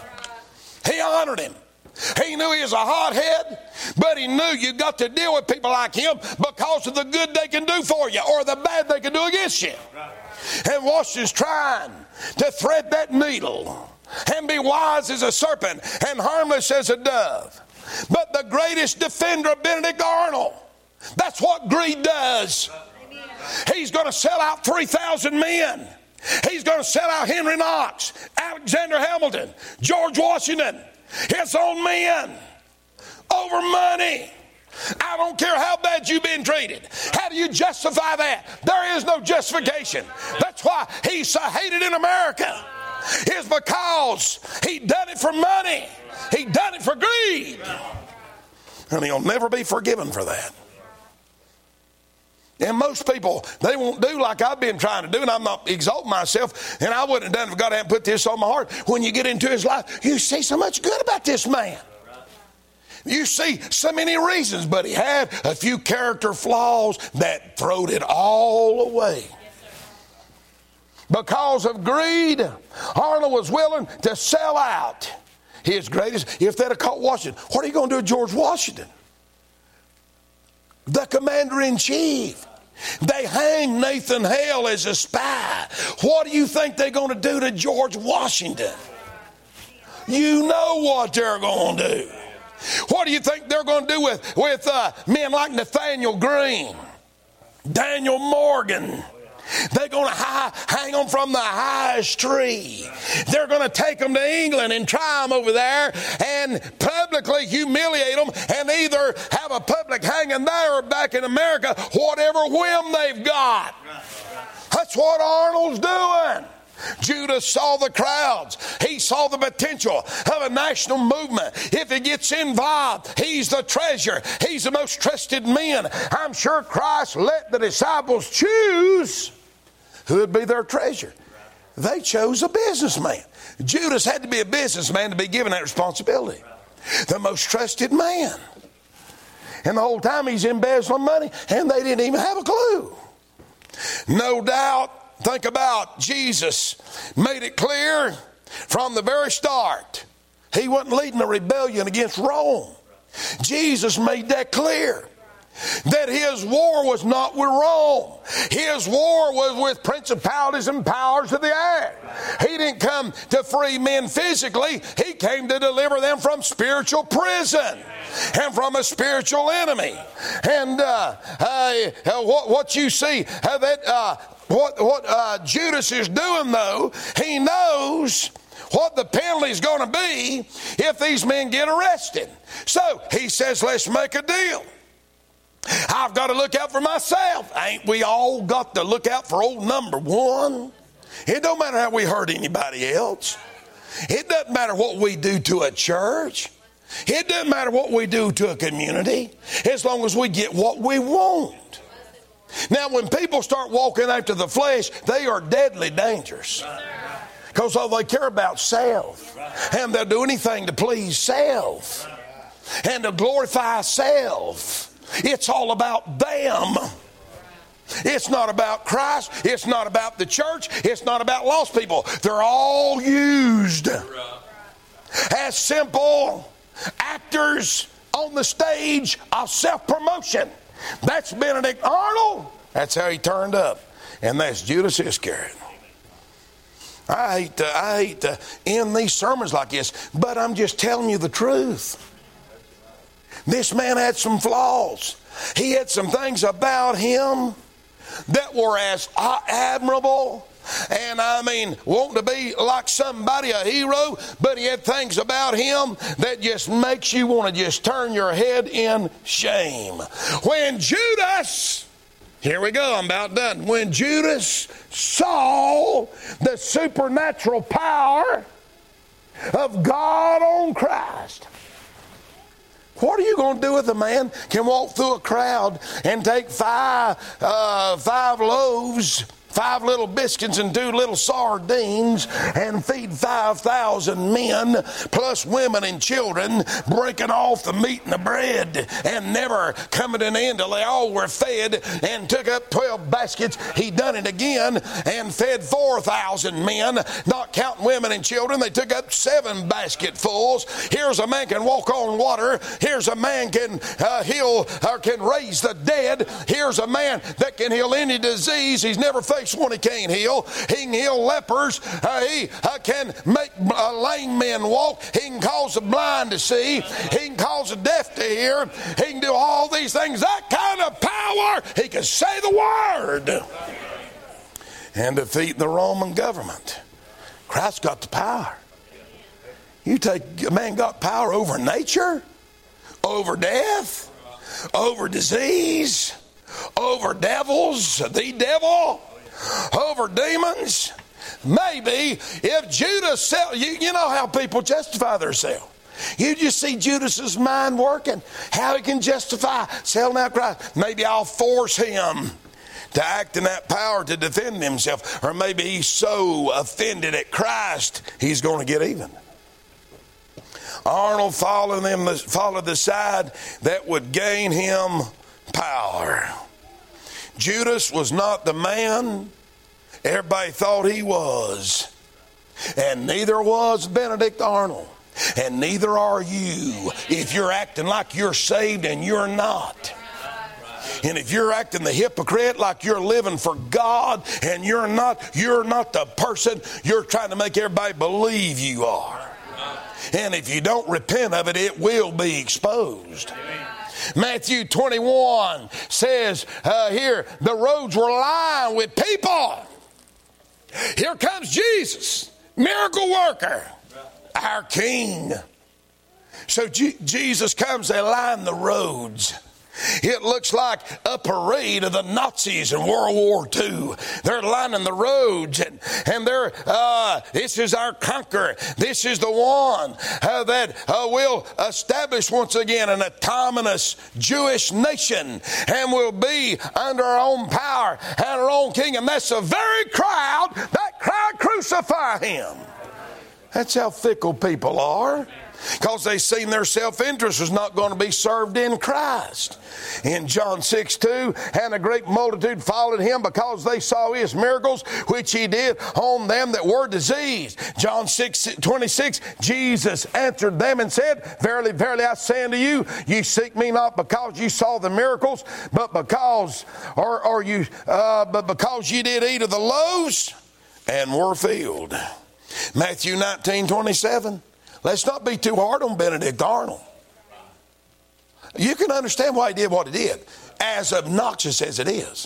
He honored him. He knew he was a hothead, but he knew you got to deal with people like him because of the good they can do for you or the bad they can do against you. And Washington's trying to thread that needle and be wise as a serpent and harmless as a dove. But the greatest defender of Benedict Arnold, that's what greed does. He's going to sell out 3,000 men. He's going to sell out Henry Knox, Alexander Hamilton, George Washington, his own men, over money. I don't care how bad you've been treated. How do you justify that? There is no justification. That's why he's so hated in America. It's because he done it for money. He done it for greed. And he'll never be forgiven for that. And most people, they won't do like I've been trying to do, and I'm not exalting myself, and I wouldn't have done it if God hadn't put this on my heart. When you get into his life, you see so much good about this man. You see so many reasons, but he had a few character flaws that throwed it all away. Because of greed, Arnold was willing to sell out his greatest. If they'd have caught Washington, what are you going to do with George Washington? The commander-in-chief. They hanged Nathan Hale as a spy. What do you think they're going to do to George Washington? You know what they're going to do. What do you think they're going to do with men like Nathaniel Greene, Daniel Morgan? They're going to hang them from the highest tree. They're going to take them to England and try them over there and publicly humiliate them and either have a public hanging there or back in America, whatever whim they've got. That's what Arnold's doing. Judas saw the crowds. He saw the potential of a national movement. If he gets involved, he's the treasure. He's the most trusted man. I'm sure Christ let the disciples choose who would be their treasure. They chose a businessman. Judas had to be a businessman to be given that responsibility. The most trusted man. And the whole time he's embezzling money, and they didn't even have a clue. No doubt. Think about Jesus made it clear from the very start. He wasn't leading a rebellion against Rome. Jesus made that clear. That his war was not with Rome. His war was with principalities and powers of the air. He didn't come to free men physically. He came to deliver them from spiritual prison and from a spiritual enemy. And what you see, what Judas is doing, though, he knows what the penalty is going to be if these men get arrested. So he says, let's make a deal. I've got to look out for myself. Ain't we all got to look out for old number one? It don't matter how we hurt anybody else. It doesn't matter what we do to a church. It doesn't matter what we do to a community as long as we get what we want. Now, when people start walking after the flesh, they are deadly dangerous. Because all they care about self. And they'll do anything to please self. And to glorify self. It's all about them. It's not about Christ. It's not about the church. It's not about lost people. They're all used as simple actors on the stage of self-promotion. That's Benedict Arnold. That's how he turned up. And that's Judas Iscariot. I hate to end these sermons like this, but I'm just telling you the truth. This man had some flaws. He had some things about him that were as admirable, and wanting to be like somebody, a hero, but he had things about him that just makes you want to just turn your head in shame. When Judas, here we go, I'm about done. When Judas saw the supernatural power of God on Christ, what are you going to do with a man can walk through a crowd and take five loaves, 5 little biscuits and 2 little sardines and feed 5,000 men plus women and children, breaking off the meat and the bread and never coming to an end till they all were fed, and took up 12 baskets. He done it again and fed 4,000 men, not counting women and children. They took up 7 basketfuls. Here's a man can walk on water. Here's a man can heal or can raise the dead. Here's a man that can heal any disease. He's never faced one he can't heal. He can heal lepers. He can make lame men walk. He can cause the blind to see. He can cause the deaf to hear. He can do all these things. That kind of power, he can say the word and defeat the Roman government. Christ got the power. You take a man got power over nature, over death, over disease, over devils, the devil, over demons. Maybe if Judas, you know how people justify themselves. You just see Judas's mind working, how he can justify selling out Christ. Maybe I'll force him to act in that power to defend himself. Or maybe he's so offended at Christ, he's going to get even. Arnold followed the side that would gain him power. Judas was not the man everybody thought he was. And neither was Benedict Arnold. And neither are you if you're acting like you're saved and you're not. And if you're acting the hypocrite like you're living for God and you're not the person you're trying to make everybody believe you are. And if you don't repent of it, it will be exposed. Matthew 21 says here, the roads were lined with people. Here comes Jesus, miracle worker, our King. So Jesus comes, they line the roads. It looks like a parade of the Nazis in World War II. They're lining the roads, and they're, this is our conqueror. This is the one that will establish once again an autonomous Jewish nation and will be under our own power and our own kingdom. That's the very crowd that cried, crucify him. That's how fickle people are. Because they seen their self-interest was not going to be served in Christ. In John 6:2, and a great multitude followed him because they saw his miracles, which he did on them that were diseased. John 6:26, Jesus answered them and said, verily, verily, I say unto you, ye seek me not because you saw the miracles, but because ye did eat of the loaves and were filled. Matthew 19:27. Let's not be too hard on Benedict Arnold. You can understand why he did what he did, as obnoxious as it is.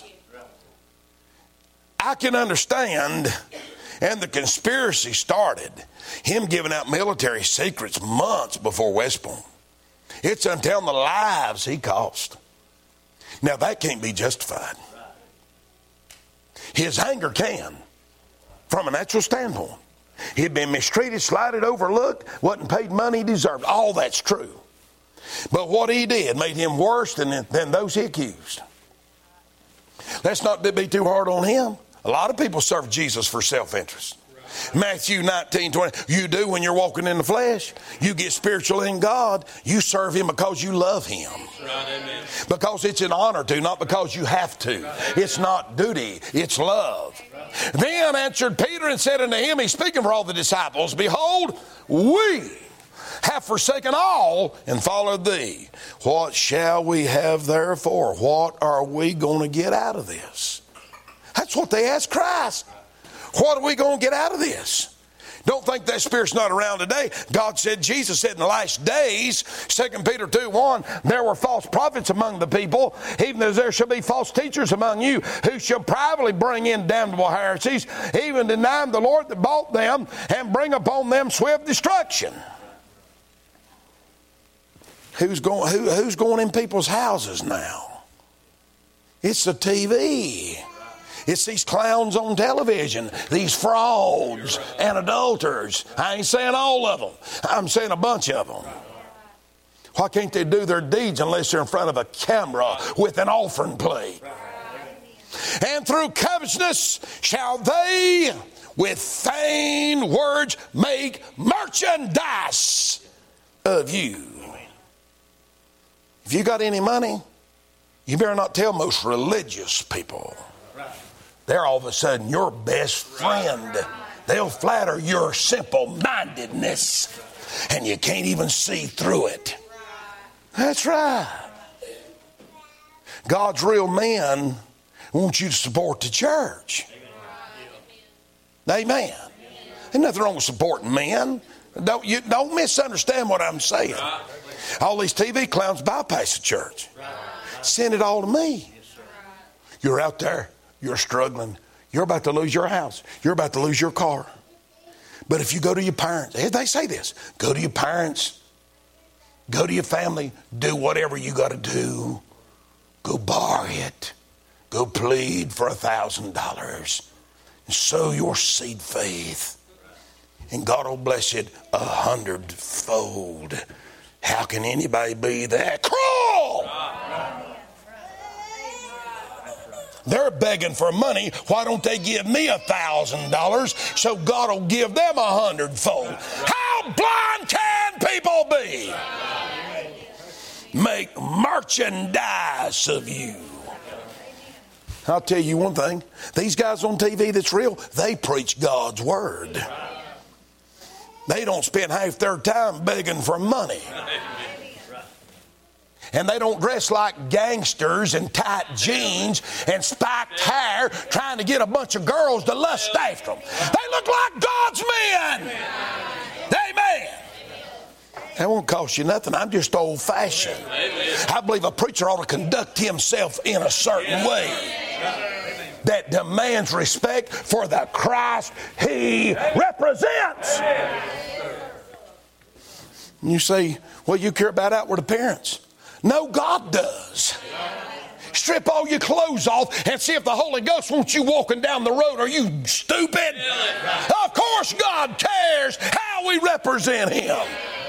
I can understand, and the conspiracy started, him giving out military secrets months before West Point. It's until the lives he cost. Now that can't be justified. His anger can, from a natural standpoint. He'd been mistreated, slighted, overlooked, wasn't paid money he deserved. All that's true. But what he did made him worse than those he accused. Let's not be too hard on him. A lot of people serve Jesus for self-interest. Matthew 19:20, you do when you're walking in the flesh. You get spiritual in God. You serve him because you love him. Because it's an honor to, not because you have to. It's not duty, it's love. Then answered Peter and said unto him, he's speaking for all the disciples, behold, we have forsaken all and followed thee. What shall we have therefore? What are we going to get out of this? That's what they asked Christ. What are we going to get out of this? Don't think that spirit's not around today. God said, Jesus said in the last days, 2 Peter 2:1, there were false prophets among the people, even as there shall be false teachers among you, who shall privately bring in damnable heresies, even denying the Lord that bought them, and bring upon them swift destruction. Who's going in people's houses now? It's the TV. It's these clowns on television, these frauds and adulterers. I ain't saying all of them. I'm saying a bunch of them. Why can't they do their deeds unless they're in front of a camera with an offering plate? And through covetousness shall they with vain words make merchandise of you. If you got any money, you better not tell most religious people. They're all of a sudden your best friend. They'll flatter your simple-mindedness, and you can't even see through it. That's right. God's real men want you to support the church. Amen. Ain't nothing wrong with supporting men. Don't misunderstand what I'm saying. All these TV clowns bypass the church. Send it all to me. You're out there. You're struggling. You're about to lose your house. You're about to lose your car. But if you go to your parents, they say this, go to your parents, go to your family, do whatever you got to do. Go borrow it. Go plead for $1,000 and sow your seed faith. And God will bless it 100-fold. How can anybody be that cruel? They're begging for money. Why don't they give me $1,000 so God will give them 100-fold? How blind can people be? Make merchandise of you. I'll tell you one thing. These guys on TV that's real, they preach God's word. They don't spend half their time begging for money. And they don't dress like gangsters in tight jeans and spiked hair trying to get a bunch of girls to lust after them. They look like God's men. Amen. That won't cost you nothing. I'm just old-fashioned. I believe a preacher ought to conduct himself in a certain way that demands respect for the Christ he represents. And you say, well, you care about outward appearance. No, God does. Strip all your clothes off and see if the Holy Ghost wants you walking down the road. Are you stupid? Of course God cares how we represent him.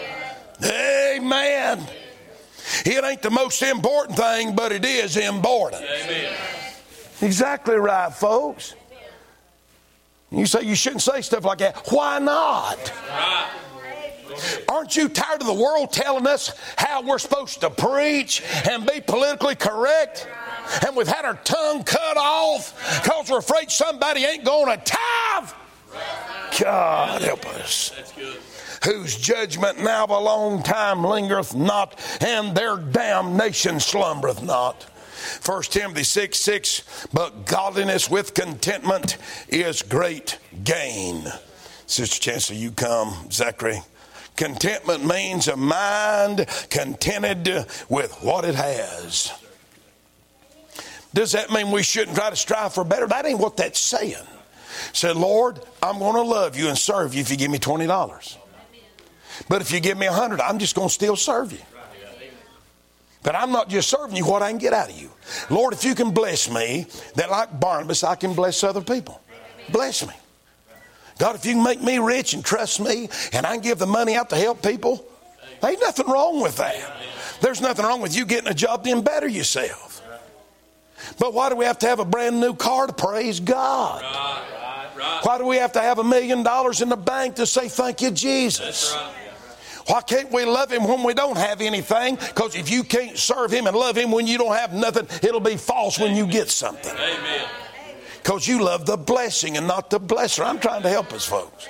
Amen. It ain't the most important thing, but it is important. Amen. Exactly right, folks. You say you shouldn't say stuff like that. Why not? Aren't you tired of the world telling us how we're supposed to preach and be politically correct? And we've had our tongue cut off because we're afraid somebody ain't going to tithe. God help us. Whose judgment now of a long time lingereth not, and their damnation slumbereth not. 1 Timothy 6:6, but godliness with contentment is great gain. Sister Chancellor, you come. Zachary. Contentment means a mind contented with what it has. Does that mean we shouldn't try to strive for better? That ain't what that's saying. Say, Lord, I'm going to love you and serve you if you give me $20. But if you give me $100, I'm just going to still serve you. But I'm not just serving you what I can get out of you. Lord, if you can bless me, that like Barnabas, I can bless other people. Bless me. God, if you can make me rich and trust me and I can give the money out to help people, ain't nothing wrong with that. There's nothing wrong with you getting a job to better yourself. But why do we have to have a brand new car to praise God? Why do we have to have $1 million in the bank to say thank you, Jesus? Why can't we love Him when we don't have anything? Because if you can't serve Him and love Him when you don't have nothing, it'll be false when you get something. Because you love the blessing and not the blesser. I'm trying to help us, folks.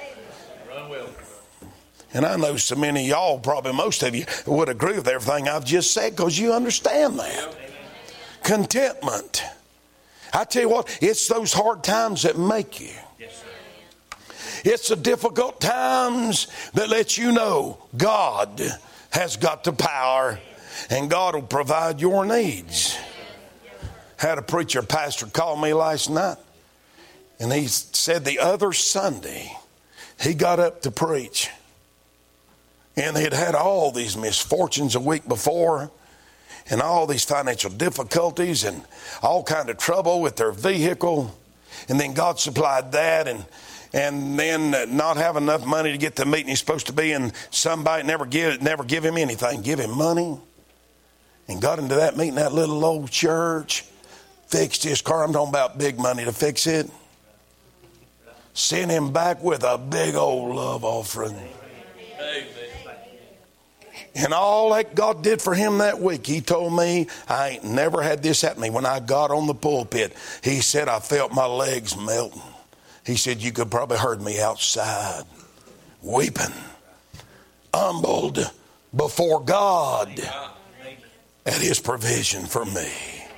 And I know so many of y'all, probably most of you, would agree with everything I've just said because you understand that. Contentment. I tell you what, it's those hard times that make you. It's the difficult times that let you know God has got the power and God will provide your needs. Had a preacher, pastor, call me last night, and he said the other Sunday he got up to preach, and he'd had all these misfortunes a week before, and all these financial difficulties and all kind of trouble with their vehicle, and then God supplied that, and then not have enough money to get the meeting he's supposed to be, and somebody never give him anything, give him money, and got into that meeting, that little old church, fixed his car. I'm talking about big money to fix it. Sent him back with a big old love offering. And all that God did for him that week, he told me, I ain't never had this happen to me. When I got on the pulpit, he said, I felt my legs melting. He said, you could probably heard me outside, weeping, humbled before God at His provision for me.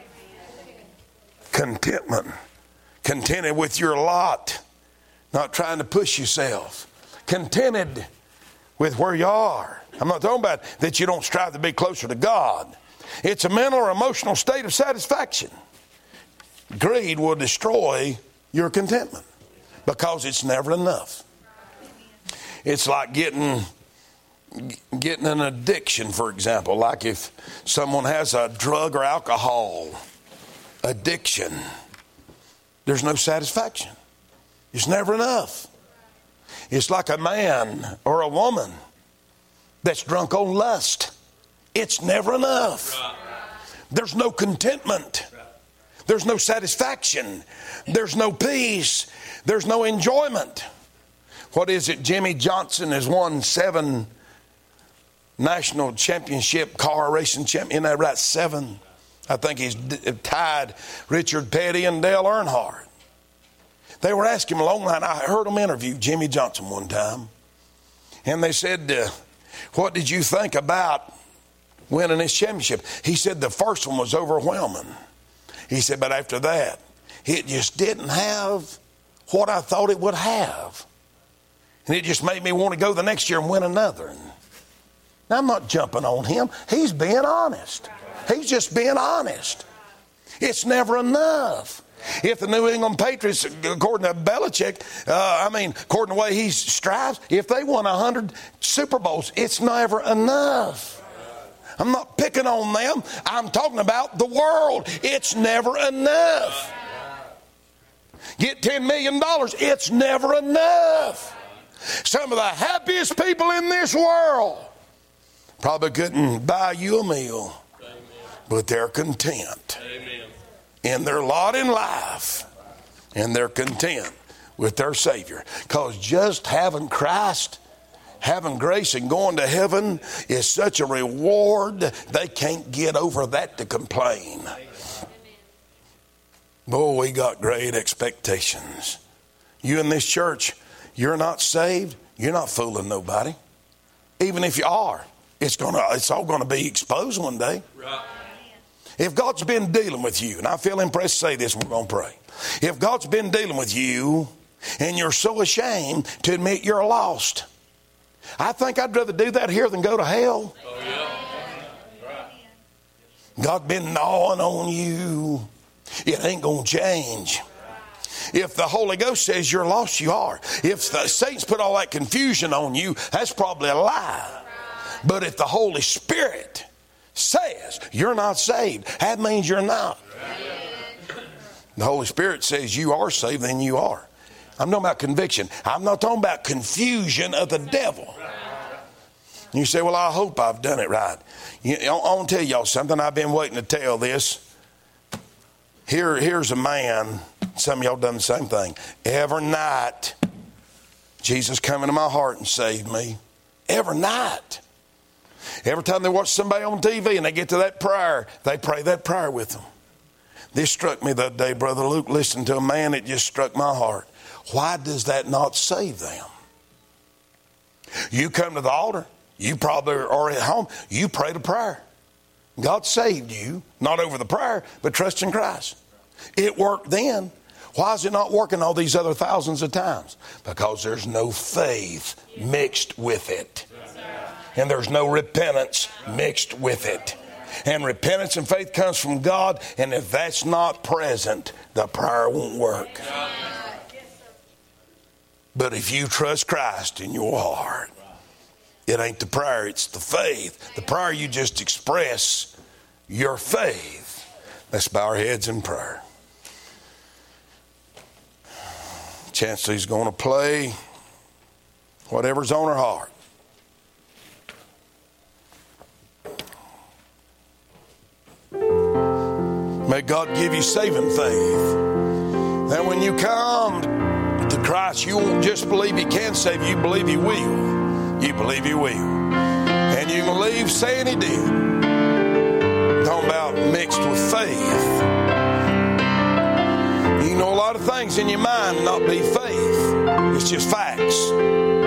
Contentment. Contented with your lot. Not trying to push yourself. Contented with where you are. I'm not talking about that you don't strive to be closer to God. It's a mental or emotional state of satisfaction. Greed will destroy your contentment because it's never enough. It's like getting an addiction, for example. Like if someone has a drug or alcohol addiction, there's no satisfaction. It's never enough. It's like a man or a woman that's drunk on lust. It's never enough. There's no contentment. There's no satisfaction. There's no peace. There's no enjoyment. What is it? Jimmy Johnson has won 7 national championship car racing champion. Isn't that right? 7. I think he's tied Richard Petty and Dale Earnhardt. They were asking him along the line. I heard them interview Jimmy Johnson one time. And they said, what did you think about winning this championship? He said the first one was overwhelming. He said, but after that, it just didn't have what I thought it would have. And it just made me want to go the next year and win another. Now, I'm not jumping on him. He's being honest. He's just being honest. It's never enough. If the New England Patriots, according to Belichick, according to the way he strives, if they won 100 Super Bowls, it's never enough. I'm not picking on them. I'm talking about the world. It's never enough. Get $10 million. It's never enough. Some of the happiest people in this world probably couldn't buy you a meal, but they're content in their lot in life, and they're content with their Savior. Because just having Christ, having grace and going to heaven is such a reward, they can't get over that to complain. Boy, we got great expectations. You in this church, you're not saved, you're not fooling nobody. Even if you are, it's all going to be exposed one day. Right. If God's been dealing with you, and I feel impressed to say this, we're going to pray. If God's been dealing with you and you're so ashamed to admit you're lost, I think I'd rather do that here than go to hell. Oh, yeah. Right. God been gnawing on you. It ain't going to change. If the Holy Ghost says you're lost, you are. If the Satan's put all that confusion on you, that's probably a lie. But if the Holy Spirit says you're not saved, that means you're not. The Holy Spirit says you are saved, then you are. I'm talking about conviction. I'm not talking about confusion of the devil. You say, well, I hope I've done it right. I want to tell y'all something. I've been waiting to tell this. Here's a man. Some of y'all done the same thing. Every night, Jesus come into my heart and saved me. Every night. Every time they watch somebody on TV and they get to that prayer, they pray that prayer with them. This struck me the other day, Brother Luke, listening to a man. It just struck my heart. Why does that not save them? You come to the altar. You probably are at home. You prayed a prayer. God saved you, not over the prayer, but trust in Christ. It worked then. Why is it not working all these other thousands of times? Because there's no faith mixed with it. And there's no repentance mixed with it. And repentance and faith comes from God. And if that's not present, the prayer won't work. But if you trust Christ in your heart, it ain't the prayer, it's the faith. The prayer, you just express your faith. Let's bow our heads in prayer. Chancellor's going to play whatever's on her heart. May God give you saving faith. That when you come to Christ, you won't just believe He can save you, you believe He will. You believe He will. And you can leave saying He did. Talking about mixed with faith. You know a lot of things in your mind not be faith. It's just facts.